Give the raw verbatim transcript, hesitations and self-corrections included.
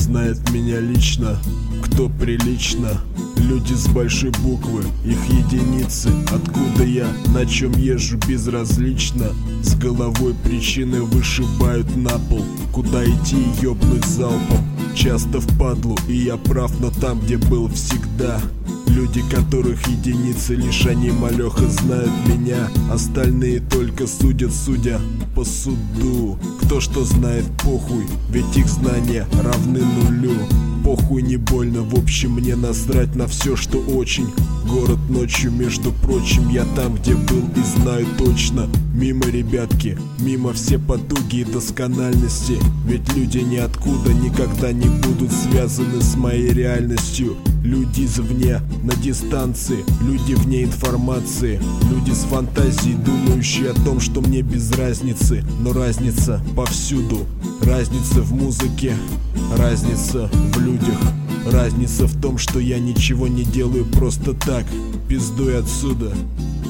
знает меня лично, кто прилично. Люди с большой буквы, их единицы. Откуда я, на чем езжу, безразлично. С головой причины вышибают на пол. Куда идти и ёбнуть залпом? Часто впадлу, и я прав, но там, где был всегда. Люди, которых единицы, лишь они, малёха, знают меня. Остальные только судят, судя по суду. Кто что знает, похуй, ведь их знания равны нулю. Похуй, не больно, в общем мне насрать на все, что очень. Город ночью, между прочим, я там, где был и знаю точно. Мимо, ребятки, мимо все потуги и доскональности. Ведь люди ниоткуда никогда не будут связаны с моей реальностью. Люди извне, на дистанции, люди вне информации. Люди с фантазией, думающие о том, что мне без разницы. Но разница повсюду. Разница в музыке, разница в людях. Разница в том, что я ничего не делаю просто так. Пиздуй отсюда.